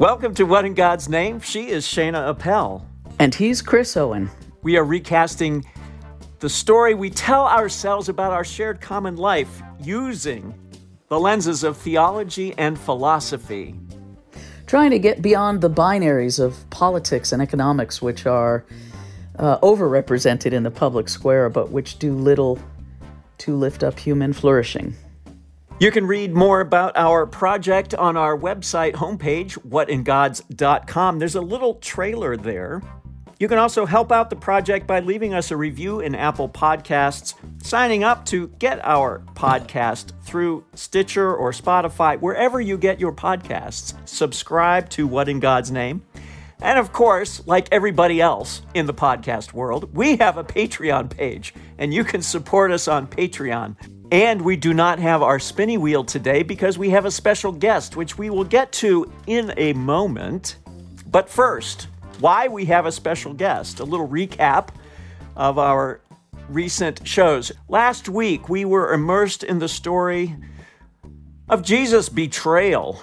Welcome to What in God's Name? She is Shana Appel. And he's Chris Owen. We are recasting the story we tell ourselves about our shared common life using the lenses of theology and philosophy. Trying to get beyond the binaries of politics and economics, which are overrepresented in the public square, but which do little to lift up human flourishing. You can read more about our project on our website homepage, whatingods.com. There's a little trailer there. You can also help out the project by leaving us a review in Apple Podcasts, signing up to get our podcast through Stitcher or Spotify, wherever you get your podcasts. Subscribe to What in God's Name. And of course, like everybody else in the podcast world, we have a Patreon page, and you can support us on Patreon. And we do not have our spinny wheel today because we have a special guest, which we will get to in a moment. But first, why we have a special guest, a little recap of our recent shows. Last week, we were immersed in the story of Jesus' betrayal,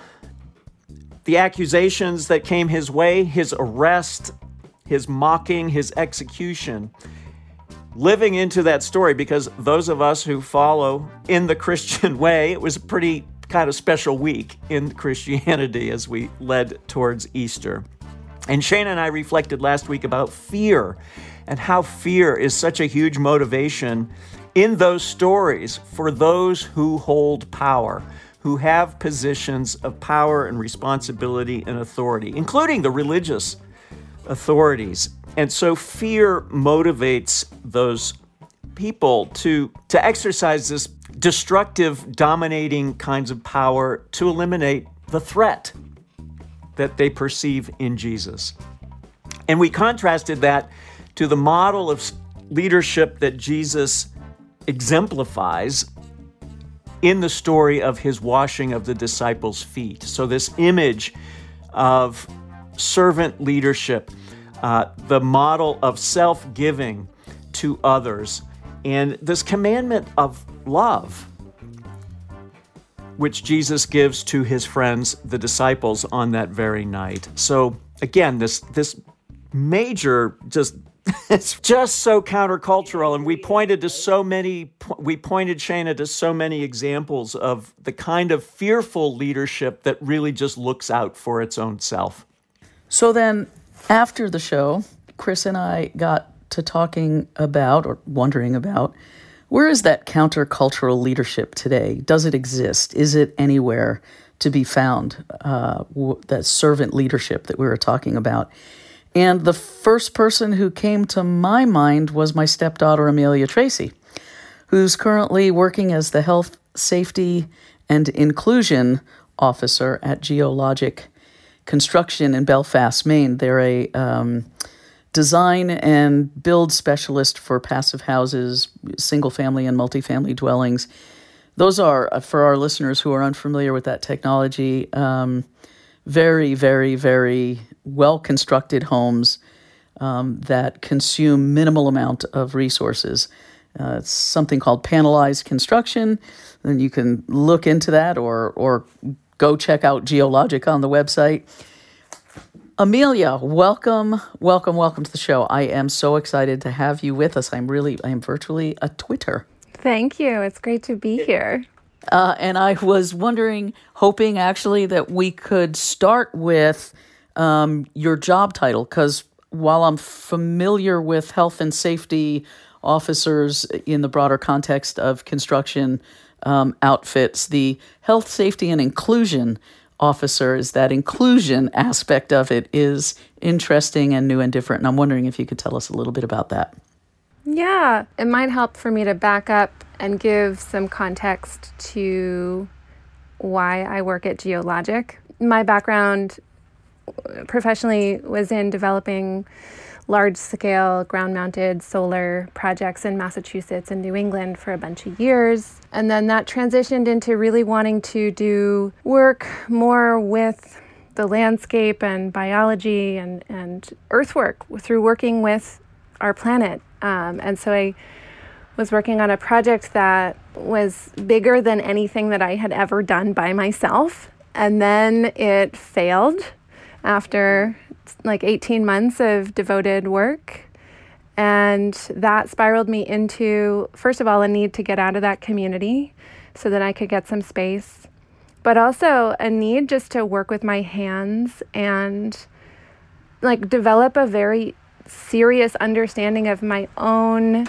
the accusations that came his way, his arrest, his mocking, his execution. Living into that story, because those of us who follow in the Christian way, it was a pretty kind of special week in Christianity as we led towards Easter. And Shana and I reflected last week about fear and how fear is such a huge motivation in those stories for those who hold power, who have positions of power and responsibility and authority, including the religious authorities. And so fear motivates those people to exercise this destructive, dominating kinds of power to eliminate the threat that they perceive in Jesus. And we contrasted that to the model of leadership that Jesus exemplifies in the story of his washing of the disciples' feet. So this image of servant leadership, the model of self-giving to others, and this commandment of love, which Jesus gives to his friends, the disciples, on that very night. So again, this major, it's just so countercultural, and we pointed Shana to so many examples of the kind of fearful leadership that really just looks out for its own self. So then, after the show, Chris and I got to talking about, or wondering about, where is that countercultural leadership today? Does it exist? Is it anywhere to be found? That servant leadership that we were talking about. And the first person who came to my mind was my stepdaughter, Amelia Tracy, who's currently working as the Health, Safety, and Inclusion Officer at Geologic Construction in Belfast, Maine. They're a design and build specialist for passive houses, single-family and multifamily dwellings. Those are, for our listeners who are unfamiliar with that technology, very, very, very well-constructed homes that consume minimal amount of resources. It's something called panelized construction, and you can look into that or go check out Geologic on the website. Amelia, welcome to the show. I am so excited to have you with us. I am virtually a Twitter. Thank you. It's great to be here. And I was hoping actually that we could start with your job title, because while I'm familiar with health and safety officers in the broader context of construction outfits, the health, safety, and inclusion officers, that inclusion aspect of it is interesting and new and different. And I'm wondering if you could tell us a little bit about that. Yeah, it might help for me to back up and give some context to why I work at Geologic. My background professionally was in developing large-scale ground-mounted solar projects in Massachusetts and New England for a bunch of years. And then that transitioned into really wanting to do work more with the landscape and biology and earthwork through working with our planet. And so I was working on a project that was bigger than anything that I had ever done by myself. And then it failed. after like 18 months of devoted work. And that spiraled me into, first of all, a need to get out of that community so that I could get some space, but also a need just to work with my hands and like develop a very serious understanding of my own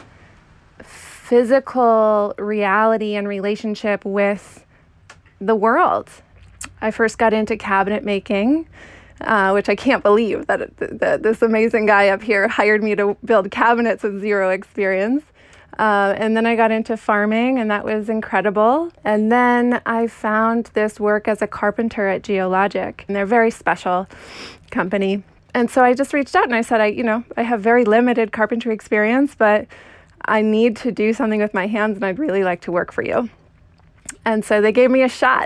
physical reality and relationship with the world. I first got into cabinet making, which I can't believe that this amazing guy up here hired me to build cabinets with zero experience. And then I got into farming, and that was incredible. And then I found this work as a carpenter at Geologic, and they're a very special company. And so I just reached out and I said, I have very limited carpentry experience, but I need to do something with my hands, and I'd really like to work for you. And so they gave me a shot.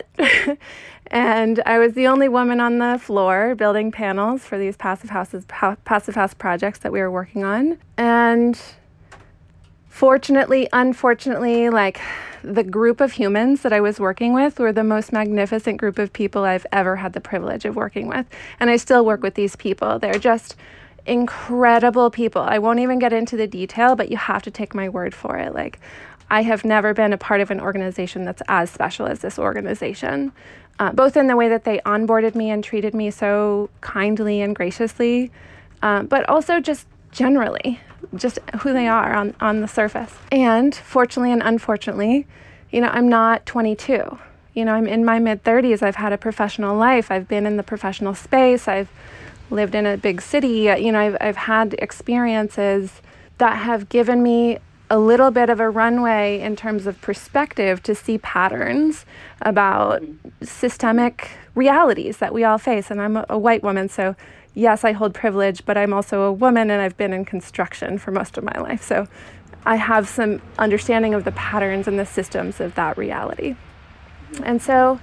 And I was the only woman on the floor building panels for these passive house projects that we were working on. And fortunately, unfortunately, like the group of humans that I was working with were the most magnificent group of people I've ever had the privilege of working with. And I still work with these people. They're just incredible people. I won't even get into the detail, but you have to take my word for it. Like, I have never been a part of an organization that's as special as this organization, both in the way that they onboarded me and treated me so kindly and graciously, but also just generally, just who they are on the surface. And fortunately and unfortunately, I'm not 22. I'm in my mid-30s. I've had a professional life. I've been in the professional space. I've lived in a big city. I've had experiences that have given me a little bit of a runway in terms of perspective to see patterns about systemic realities that we all face. And I'm a white woman, so yes, I hold privilege, but I'm also a woman, and I've been in construction for most of my life. So I have some understanding of the patterns and the systems of that reality. And so,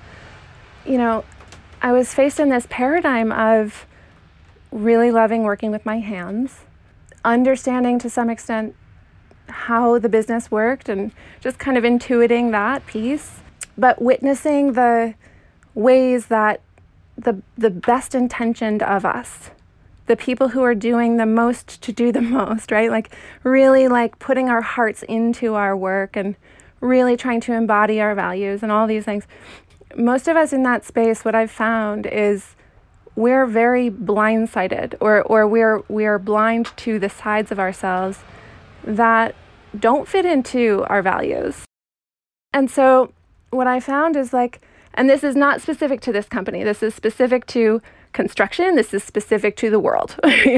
I was faced in this paradigm of really loving working with my hands, understanding to some extent how the business worked and just kind of intuiting that piece, but witnessing the ways that the best intentioned of us, the people who are doing the most to do the most, right? Like really like putting our hearts into our work and really trying to embody our values and all these things. Most of us in that space, what I've found is we're very blindsided or we're blind to the sides of ourselves that don't fit into our values. And so what I found is and this is not specific to this company, this is specific to construction, this is specific to the world,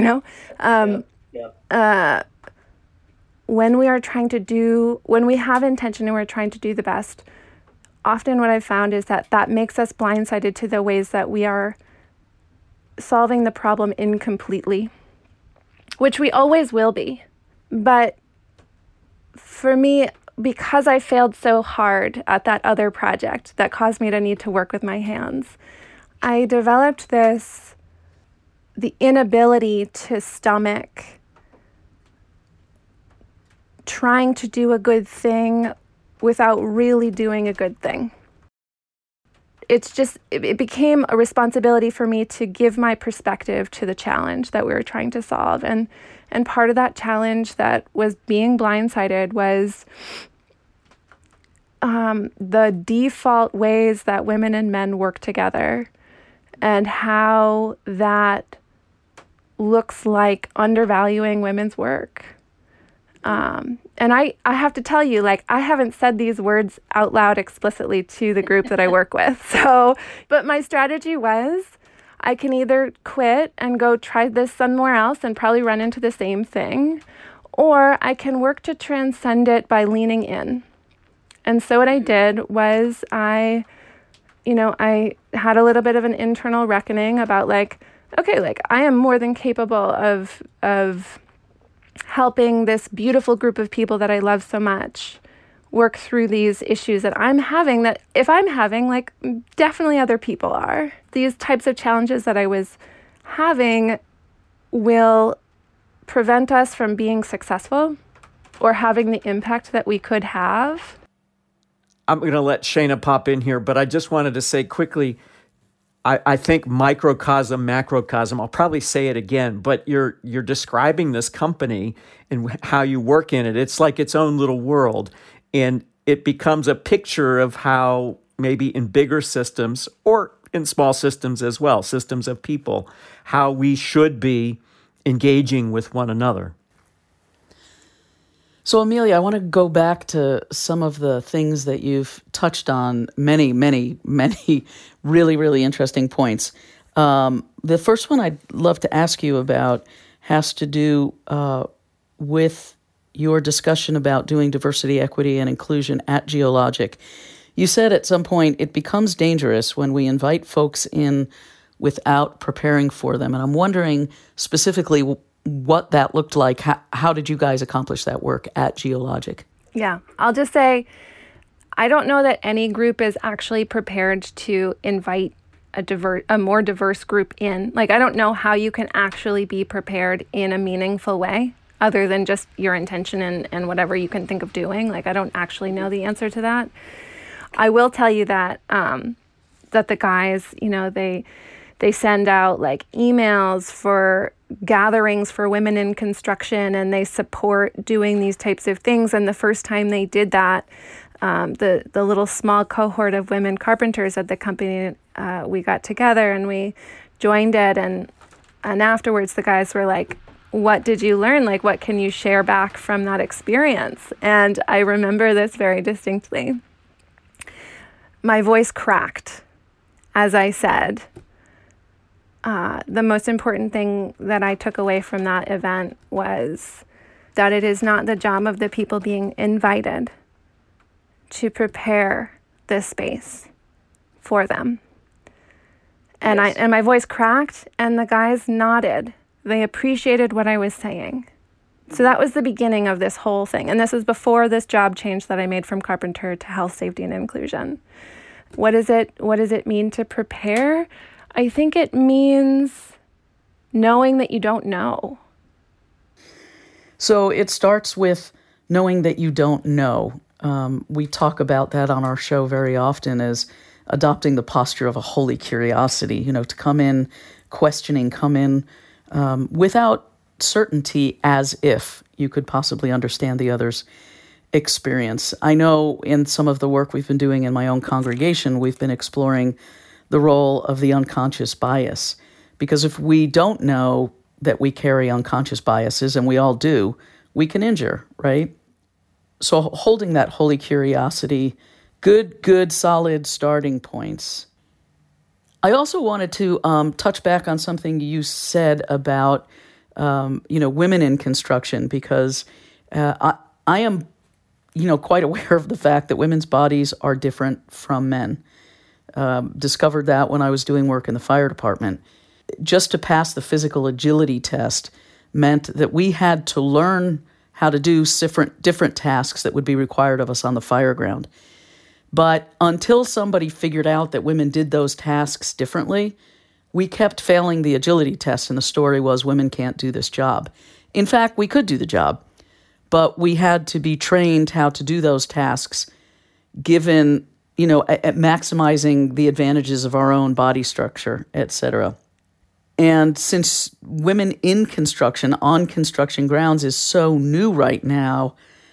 when we have intention and we're trying to do the best, often what I've found is that makes us blindsided to the ways that we are solving the problem incompletely, which we always will be. But for me, because I failed so hard at that other project that caused me to need to work with my hands, I developed the inability to stomach trying to do a good thing without really doing a good thing. It became a responsibility for me to give my perspective to the challenge that we were trying to solve. And part of that challenge that was being blindsided was the default ways that women and men work together and how that looks like undervaluing women's work. And I have to tell you, I haven't said these words out loud explicitly to the group that I work with. But my strategy was I can either quit and go try this somewhere else and probably run into the same thing, or I can work to transcend it by leaning in. And so what I did was I had a little bit of an internal reckoning about I am more than capable of helping this beautiful group of people that I love so much work through these issues that I'm having, that if I'm having, definitely other people are. These types of challenges that I was having will prevent us from being successful or having the impact that we could have. I'm going to let Shana pop in here, but I just wanted to say quickly, I think microcosm, macrocosm, I'll probably say it again, but you're describing this company and how you work in it. It's like its own little world. And it becomes a picture of how maybe in bigger systems or in small systems as well, systems of people, how we should be engaging with one another. So, Amelia, I want to go back to some of the things that you've touched on, many, many, many really, really interesting points. The first one I'd love to ask you about has to do with your discussion about doing diversity, equity, and inclusion at Geologic. You said at some point it becomes dangerous when we invite folks in without preparing for them. And I'm wondering specifically what that looked like. How did you guys accomplish that work at Geologic? Yeah, I'll just say, I don't know that any group is actually prepared to invite a more diverse group in. Like, I don't know how you can actually be prepared in a meaningful way other than just your intention and whatever you can think of doing. Like, I don't actually know the answer to that. I will tell you that that the guys, they send out like emails for gatherings for women in construction, and they support doing these types of things. And the first time they did that, the little small cohort of women carpenters at the company, we got together and we joined it. And afterwards, the guys were like, "What did you learn? Like, what can you share back from that experience?" And I remember this very distinctly. My voice cracked as I said, the most important thing that I took away from that event was that it is not the job of the people being invited to prepare this space for them. And yes. And my voice cracked, and the guys nodded. They appreciated what I was saying. So that was the beginning of this whole thing. And this was before this job change that I made from carpenter to health, safety, and inclusion. What does it mean to prepare? I think it means knowing that you don't know. So it starts with knowing that you don't know. We talk about that on our show very often as adopting the posture of a holy curiosity, to come in questioning, come in without certainty, as if you could possibly understand the other's experience. I know in some of the work we've been doing in my own congregation, we've been exploring the role of the unconscious bias. Because if we don't know that we carry unconscious biases, and we all do, we can injure, right? So holding that holy curiosity, good, solid starting points. I also wanted to touch back on something you said about, women in construction, because I am, quite aware of the fact that women's bodies are different from men. Discovered that when I was doing work in the fire department. Just to pass the physical agility test meant that we had to learn how to do different tasks that would be required of us on the fire ground. But until somebody figured out that women did those tasks differently, we kept failing the agility test, and the story was women can't do this job. In fact, we could do the job, but we had to be trained how to do those tasks given at maximizing the advantages of our own body structure, etc. And since women in construction, on construction grounds, is so new right now,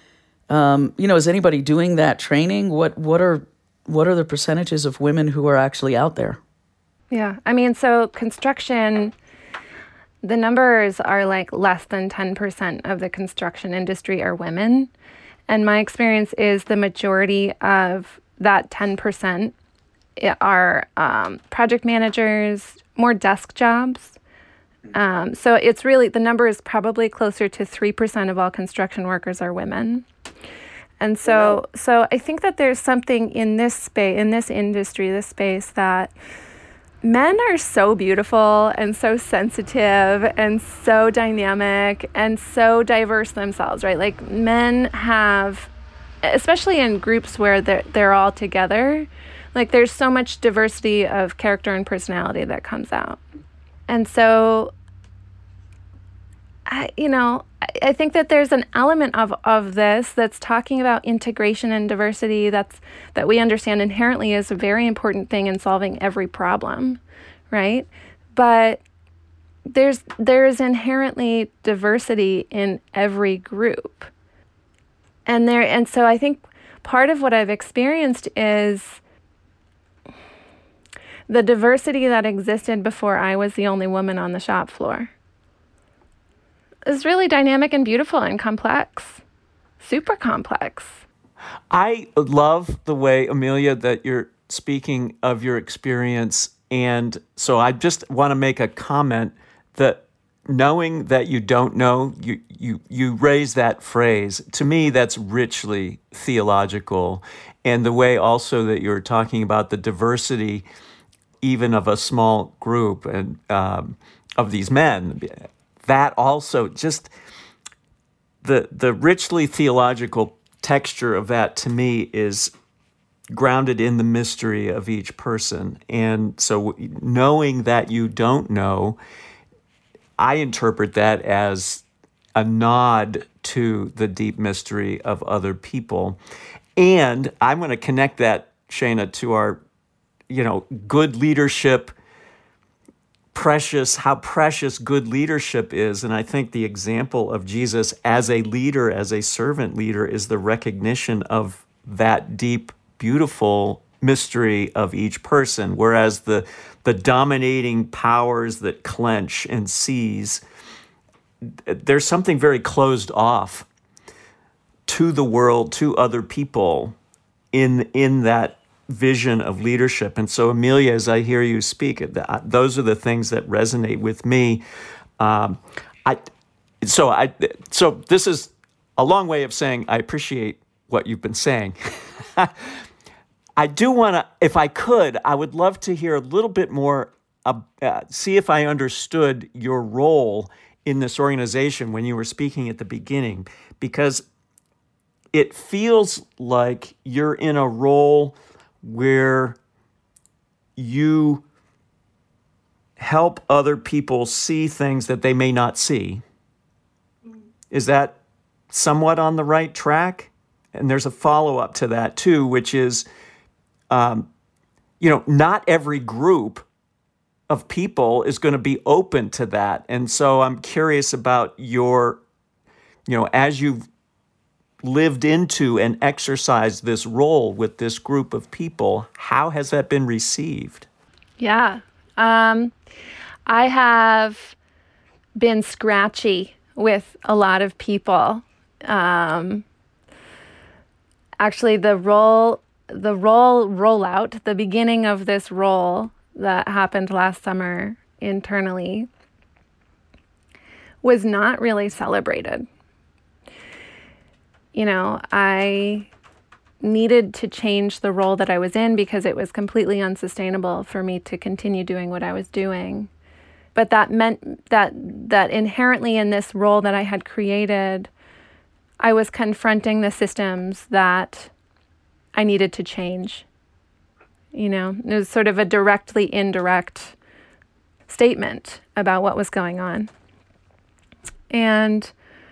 is anybody doing that training? What are the percentages of women who are actually out there? Yeah, so construction, the numbers are like less than 10% of the construction industry are women. And my experience is the majority of that 10% are project managers, more desk jobs. So it's really, the number is probably closer to 3% of all construction workers are women. And so I think that there's something in this space, in this industry, this space, that men are so beautiful and so sensitive and so dynamic and so diverse themselves, right? Like, men have, especially in groups where they're all together, like, there's so much diversity of character and personality that comes out. And so, I think that there's an element of this that's talking about integration and diversity that we understand inherently is a very important thing in solving every problem, right? But there's inherently diversity in every group. And so I think part of what I've experienced is the diversity that existed before I was the only woman on the shop floor. It's really dynamic and beautiful and complex, super complex. I love the way, Amelia, that you're speaking of your experience. And so I just want to make a comment that knowing that you don't know, you raise that phrase. To me, that's richly theological. And the way also that you're talking about the diversity, even of a small group and of these men, that also just the richly theological texture of that to me is grounded in the mystery of each person. And so knowing that you don't know, I interpret that as a nod to the deep mystery of other people. And I'm going to connect that, Shana, to our, good leadership, how precious good leadership is. And I think the example of Jesus as a leader, as a servant leader, is the recognition of that deep, beautiful mystery of each person. Whereas the dominating powers that clench and seize, there's something very closed off to the world, to other people in that vision of leadership. And so, Amelia, as I hear you speak, those are the things that resonate with me. So this is a long way of saying I appreciate what you've been saying. I do want to, if I could, I would love to hear a little bit more, see if I understood your role in this organization when you were speaking at the beginning, because it feels like you're in a role where you help other people see things that they may not see. Is that somewhat on the right track? And there's a follow-up to that too, which is, not every group of people is going to be open to that. And so I'm curious about your, as you've lived into and exercised this role with this group of people, how has that been received? Yeah. I have been scratchy with a lot of people. Actually, the role rollout, the beginning of this role that happened last summer internally, was not really celebrated. I needed to change the role that I was in because it was completely unsustainable for me to continue doing what I was doing. But that meant that inherently in this role that I had created, I was confronting the systems that I needed to change. It was sort of a directly indirect statement about what was going on. And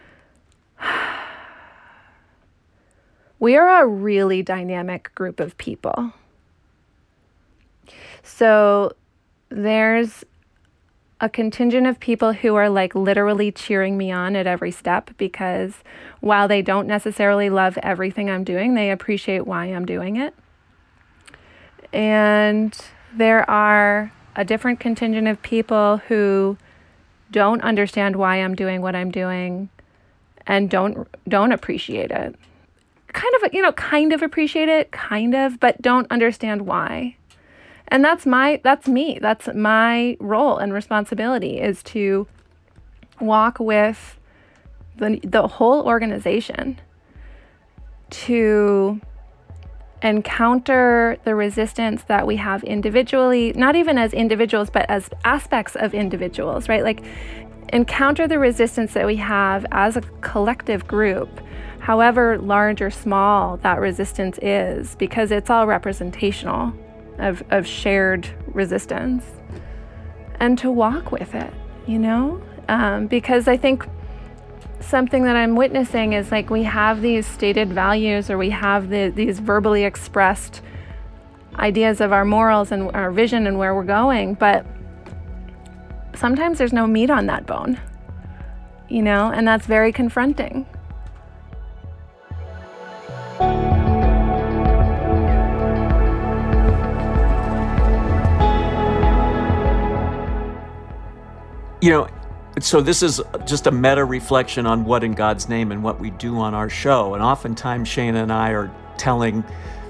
we are a really dynamic group of people. So there's a contingent of people who are like literally cheering me on at every step, because while they don't necessarily love everything I'm doing, they appreciate why I'm doing it. And there are a different contingent of people who don't understand why I'm doing what I'm doing and don't appreciate it. Kind of appreciate it, but don't understand why. And that's me. That's my role and responsibility, is to walk with the whole organization to encounter the resistance that we have individually, not even as individuals, but as aspects of individuals, right? Like encounter the resistance that we have as a collective group, however large or small that resistance is, because it's all representational of shared resistance, and to walk with it, because I think something that I'm witnessing is like we have these stated values, or we have these verbally expressed ideas of our morals and our vision and where we're going, but sometimes there's no meat on that bone, and that's very confronting. So this is just a meta reflection on What in God's Name and what we do on our show. And oftentimes Shana and I are telling,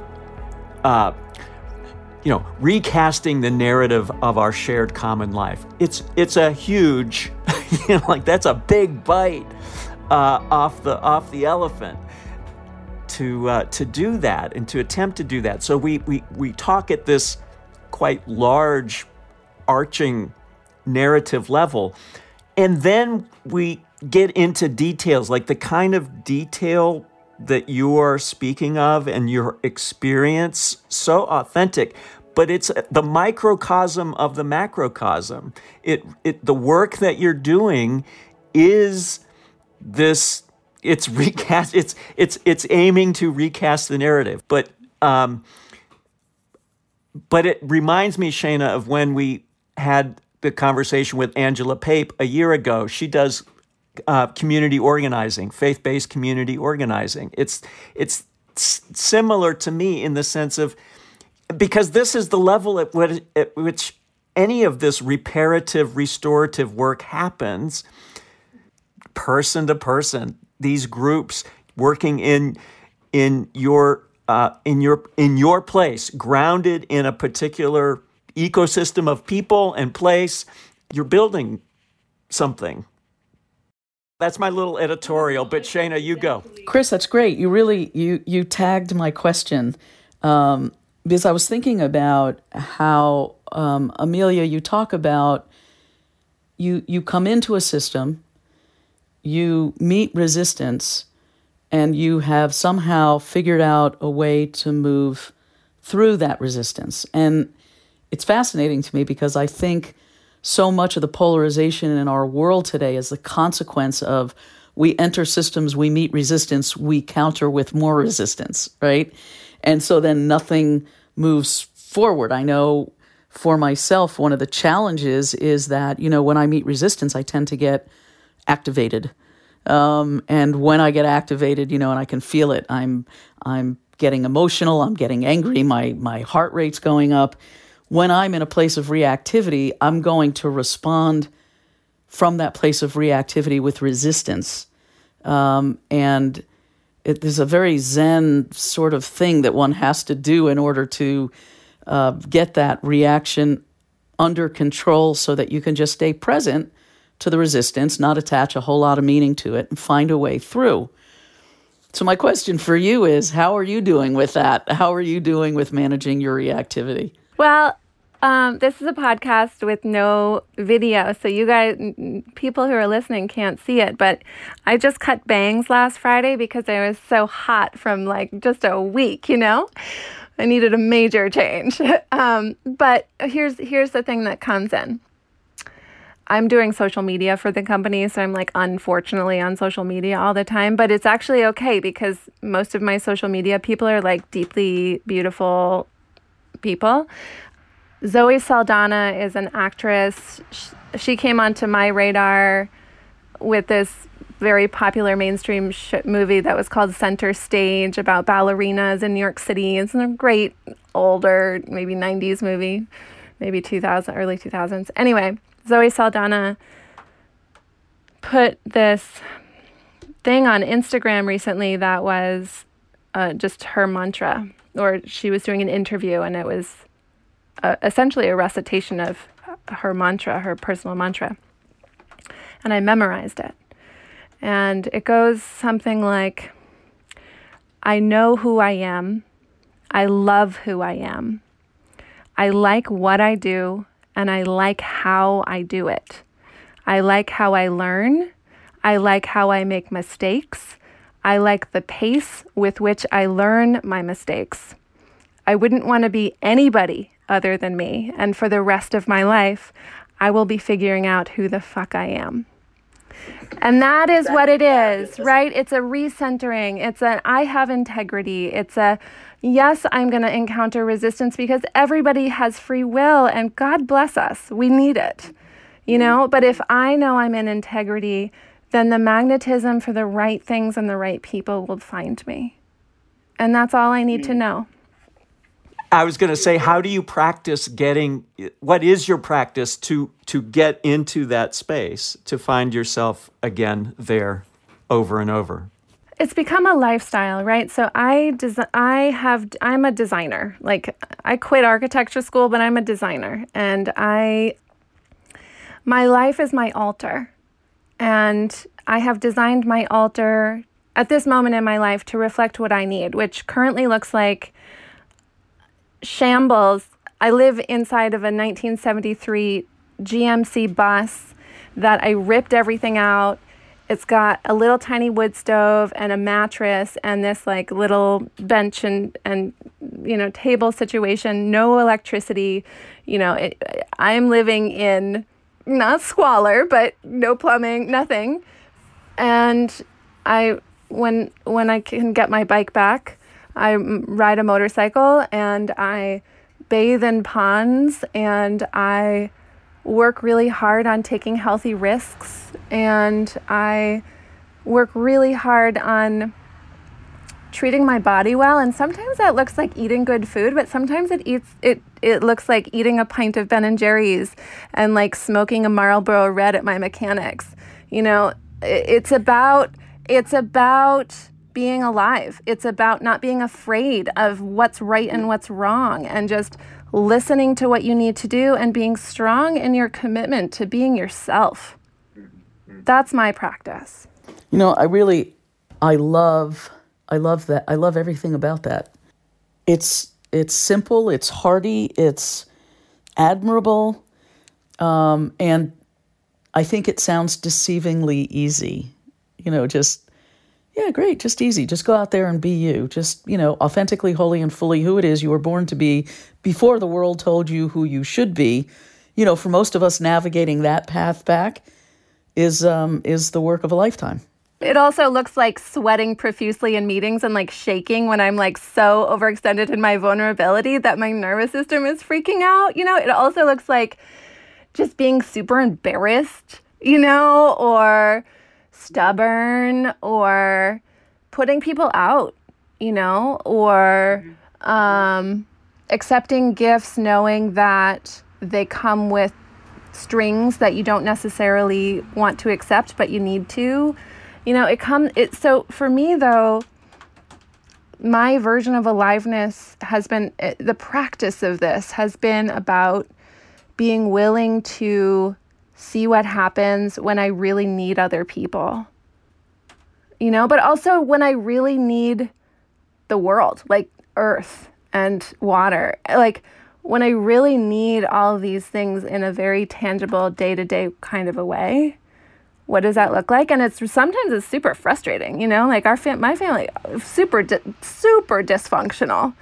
recasting the narrative of our shared common life. It's a huge, that's a big bite off the elephant to do that and to attempt to do that. So we talk at this quite large, arching narrative level. And then we get into details, like the kind of detail that you are speaking of and your experience, so authentic, but it's the microcosm of the macrocosm. The work that you're doing is this, it's recast, it's aiming to recast the narrative. But it reminds me, Shana, of when we had the conversation with Angela Pape a year ago. She does community organizing, faith-based community organizing. It's similar to me in the sense of, because this is the level at which any of this reparative, restorative work happens, person to person. These groups working in your place, grounded in a particular ecosystem of people and place, you're building something. That's my little editorial, but Shana, you go. Chris, that's great. You really, you tagged my question, because I was thinking about how, Amelia, you talk about, you come into a system, you meet resistance, and you have somehow figured out a way to move through that resistance. And it's fascinating to me because I think so much of the polarization in our world today is the consequence of we enter systems, we meet resistance, we counter with more resistance, right? And so then nothing moves forward. I know for myself, one of the challenges is that, when I meet resistance, I tend to get activated. And when I get activated, and I can feel it, I'm getting emotional, I'm getting angry, my heart rate's going up. When I'm in a place of reactivity, I'm going to respond from that place of reactivity with resistance. And there's a very Zen sort of thing that one has to do in order to get that reaction under control so that you can just stay present to the resistance, not attach a whole lot of meaning to it, and find a way through. So my question for you is, how are you doing with that? How are you doing with managing your reactivity? Well, this is a podcast with no video, so you guys, people who are listening, can't see it, but I just cut bangs last Friday because I was so hot from just a week, I needed a major change. But here's the thing that comes in. I'm doing social media for the company, so I'm unfortunately on social media all the time, but it's actually okay because most of my social media people are deeply beautiful people. Zoe Saldana is an actress. She came onto my radar with this very popular mainstream movie that was called Center Stage, about ballerinas in New York City. It's a great older, maybe 90s movie, maybe early 2000s. Anyway, Zoe Saldana put this thing on Instagram recently that was just her mantra, or she was doing an interview and it was essentially a recitation of her mantra, her personal mantra. And I memorized it. And it goes something like, I know who I am. I love who I am. I like what I do, and I like how I do it. I like how I learn. I like how I make mistakes. I like the pace with which I learn my mistakes. I wouldn't want to be anybody other than me, and for the rest of my life, I will be figuring out who the fuck I am. And that is what it is, right? It's a recentering. It's an I have integrity. It's a yes, I'm going to encounter resistance because everybody has free will and God bless us. We need it, But if I know I'm in integrity, then the magnetism for the right things and the right people will find me. And that's all I need to know. I was going to say, how do you practice what is your practice to get into that space, to find yourself again there over and over? It's become a lifestyle, right? So I'm a designer. Like, I quit architecture school, but I'm a designer. And my life is my altar. And I have designed my altar at this moment in my life to reflect what I need, which currently looks like shambles. I live inside of a 1973 GMC bus that I ripped everything out. It's got a little tiny wood stove and a mattress and this like little bench and table situation, no electricity. I am living in not squalor, but no plumbing, nothing. And when I can get my bike back, I ride a motorcycle and I bathe in ponds and I work really hard on taking healthy risks and I work really hard on treating my body well. And sometimes that looks like eating good food, but sometimes it looks like eating a pint of Ben & Jerry's and like smoking a Marlboro Red at my mechanics. It's about being alive. It's about not being afraid of what's right and what's wrong and just listening to what you need to do and being strong in your commitment to being yourself. That's my practice. I love that. I love everything about that. It's simple, it's hearty, it's admirable, and I think it sounds deceivingly easy. Great, just easy. Just go out there and be you. Just, authentically, wholly, and fully who it is you were born to be before the world told you who you should be. For most of us, navigating that path back is the work of a lifetime. It also looks like sweating profusely in meetings and like shaking when I'm like so overextended in my vulnerability that my nervous system is freaking out. It also looks like just being super embarrassed, or stubborn or putting people out, or accepting gifts knowing that they come with strings that you don't necessarily want to accept, but you need to. So for me, though, my version of aliveness has been, the practice of this has been about being willing to see what happens when I really need other people, but also when I really need the world, like earth and water, like when I really need all of these things in a very tangible day-to-day kind of a way. What does that look like? And sometimes it's super frustrating, like my family, super dysfunctional,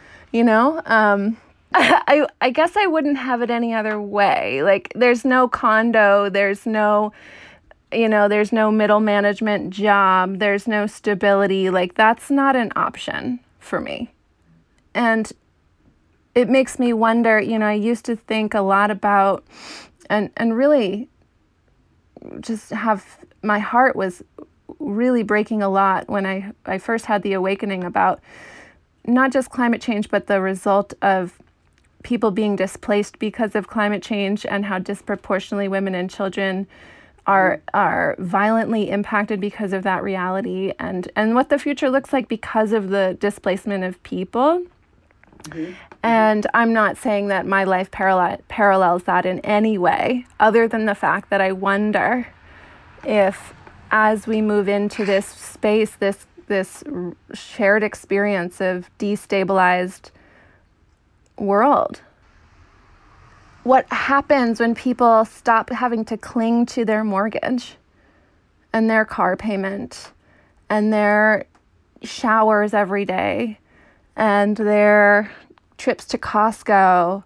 I guess I wouldn't have it any other way. Like there's no condo, there's no middle management job, there's no stability. Like that's not an option for me. And it makes me wonder, I used to think a lot about and really just my heart was really breaking a lot when I first had the awakening about not just climate change, but the result of people being displaced because of climate change and how disproportionately women and children are violently impacted because of that reality and what the future looks like because of the displacement of people. Mm-hmm. And I'm not saying that my life parallels that in any way, other than the fact that I wonder if as we move into this space, this shared experience of destabilized world, what happens when people stop having to cling to their mortgage and their car payment and their showers every day and their trips to Costco,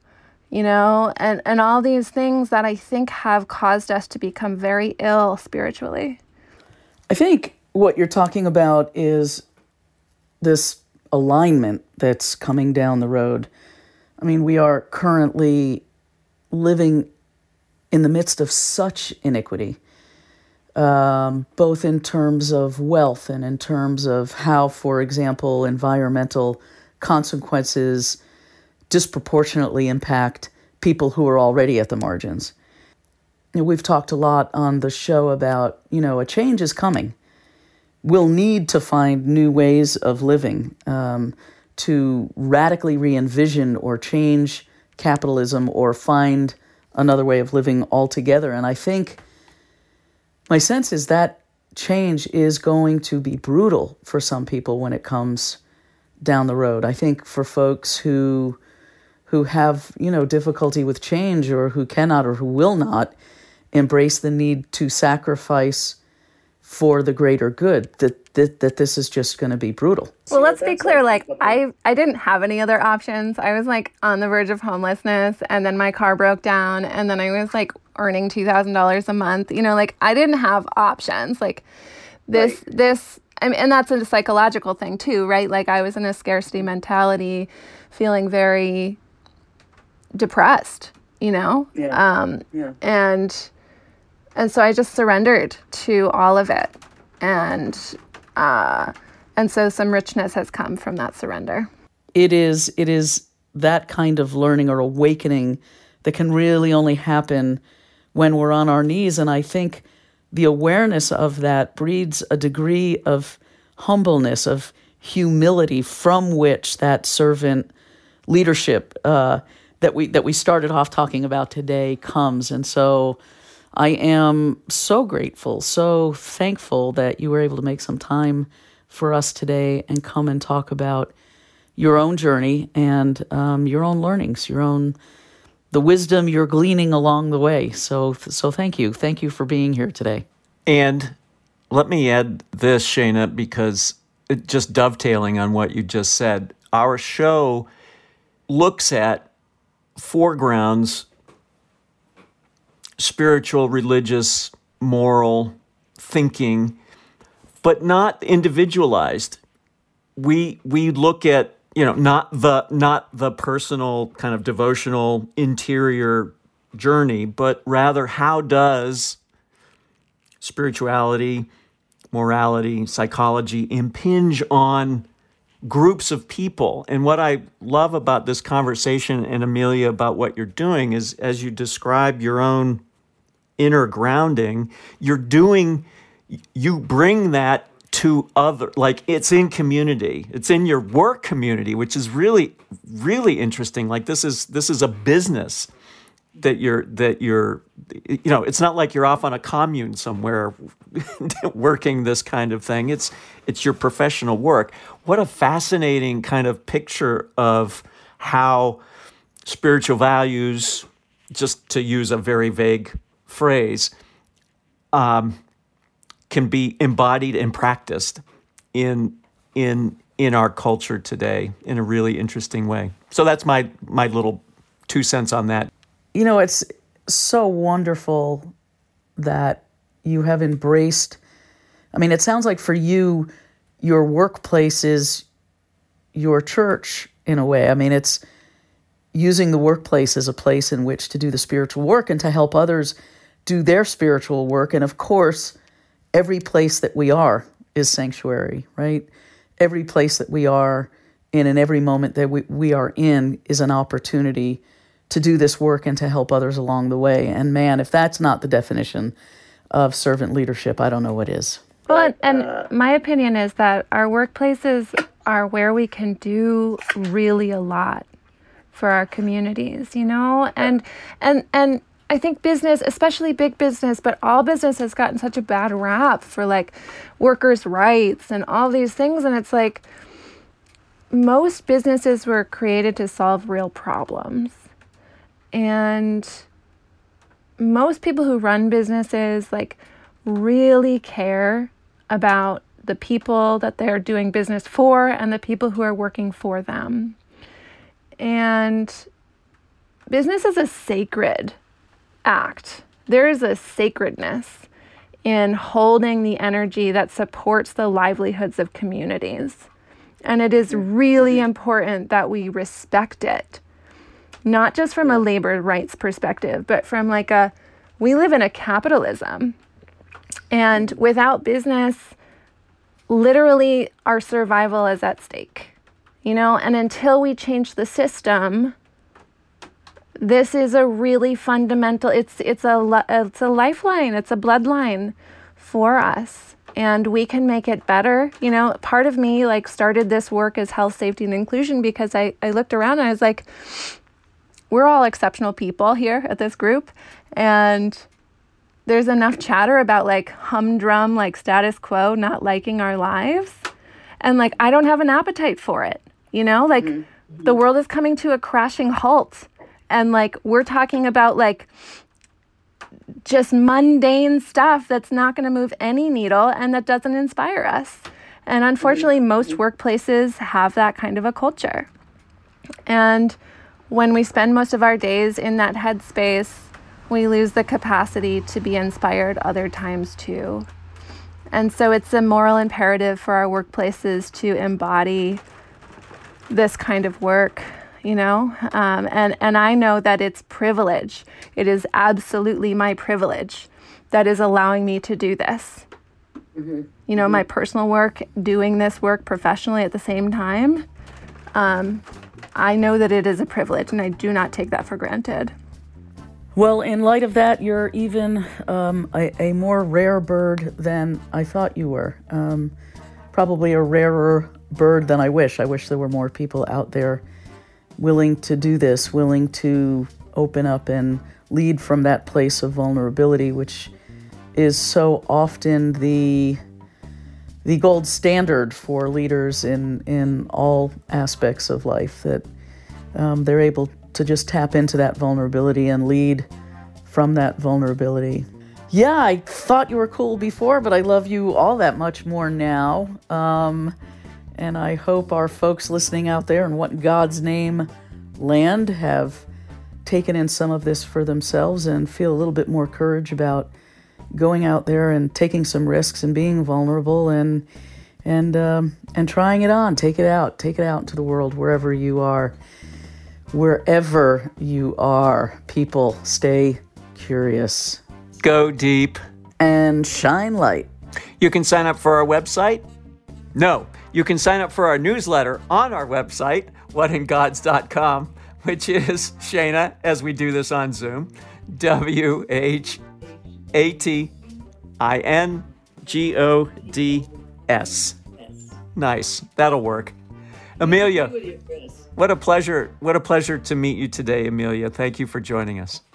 and all these things that I think have caused us to become very ill spiritually. I think what you're talking about is this alignment that's coming down the road. I mean, we are currently living in the midst of such iniquity, both in terms of wealth and in terms of how, for example, environmental consequences disproportionately impact people who are already at the margins. We've talked a lot on the show about, a change is coming. We'll need to find new ways of living, to radically re-envision or change capitalism or find another way of living altogether. And I think my sense is that change is going to be brutal for some people when it comes down the road. I think for folks who have, difficulty with change, or who cannot or who will not embrace the need to sacrifice for the greater good, that this is just going to be brutal. Well, let's be clear. I didn't have any other options. I was on the verge of homelessness, and then my car broke down, and then I was earning $2,000 a month. I didn't have options. This, and that's a psychological thing too, right? I was in a scarcity mentality, feeling very depressed, and so I just surrendered to all of it. And so some richness has come from that surrender. It is that kind of learning or awakening that can really only happen when we're on our knees. And I think the awareness of that breeds a degree of humbleness, of humility, from which that servant leadership that we started off talking about today comes. And so I am so grateful, so thankful that you were able to make some time for us today and come and talk about your own journey and your own learnings, the wisdom you're gleaning along the way. So thank you. Thank you for being here today. And let me add this, Shana, because just dovetailing on what you just said, our show looks at foregrounds, spiritual, religious, moral thinking, but not individualized. We look at, not the personal kind of devotional interior journey, but rather how does spirituality, morality, psychology impinge on groups of people. And what I love about this conversation, and Amelia, about what you're doing is, as you describe your own inner grounding, you bring that to other, it's in community. It's in your work community, which is really, really interesting. This is a business that you're it's not like you're off on a commune somewhere working this kind of thing. It's your professional work. What a fascinating kind of picture of how spiritual values, just to use a very vague phrase, can be embodied and practiced in our culture today in a really interesting way. So that's my little 2 cents on that. It's so wonderful that you have embraced, it sounds like for you, your workplace is your church in a way. It's using the workplace as a place in which to do the spiritual work and to help others do their spiritual work. And of course, every place that we are is sanctuary, right? Every place that we are in and every moment that we are in is an opportunity to do this work and to help others along the way. And man, if that's not the definition of servant leadership, I don't know what is. Well, and my opinion is that our workplaces are where we can do really a lot for our communities, and I think business, especially big business, but all business has gotten such a bad rap for workers' rights and all these things. And it's most businesses were created to solve real problems. And most people who run businesses really care about the people that they're doing business for and the people who are working for them. And business is a sacred act. There is a sacredness in holding the energy that supports the livelihoods of communities. And it is really important that we respect it, not just from a labor rights perspective, but from we live in a capitalism. And without business, literally our survival is at stake, and until we change the system, this is a really fundamental, it's a lifeline, it's a bloodline for us, and we can make it better. Part of me started this work as health, safety, and inclusion because I looked around and I was like, we're all exceptional people here at this group, and there's enough chatter about humdrum, status quo, not liking our lives. And I don't have an appetite for it. The world is coming to a crashing halt. And we're talking about just mundane stuff that's not going to move any needle and that doesn't inspire us. And unfortunately, most workplaces have that kind of a culture. And when we spend most of our days in that headspace, we lose the capacity to be inspired other times too. And so it's a moral imperative for our workplaces to embody this kind of work, and I know that it's privilege. It is absolutely my privilege that is allowing me to do this. My personal work, doing this work professionally at the same time, I know that it is a privilege, and I do not take that for granted. Well, in light of that, you're even a more rare bird than I thought you were. Probably a rarer bird than I wish. I wish there were more people out there willing to do this, willing to open up and lead from that place of vulnerability, which is so often the gold standard for leaders in all aspects of life, that they're able to just tap into that vulnerability and lead from that vulnerability. Yeah, I thought you were cool before, but I love you all that much more now. And I hope our folks listening out there in What in God's Name land have taken in some of this for themselves and feel a little bit more courage about going out there and taking some risks and being vulnerable and trying it on. Take it out into the world wherever you are. Wherever you are, people, stay curious. Go deep. And shine light. You can sign up for our website. No, you can sign up for our newsletter on our website, whatingods.com, which is, Shana, as we do this on Zoom, WHATINGODS. Nice. That'll work. Amelia. What a pleasure to meet you today, Amelia. Thank you for joining us.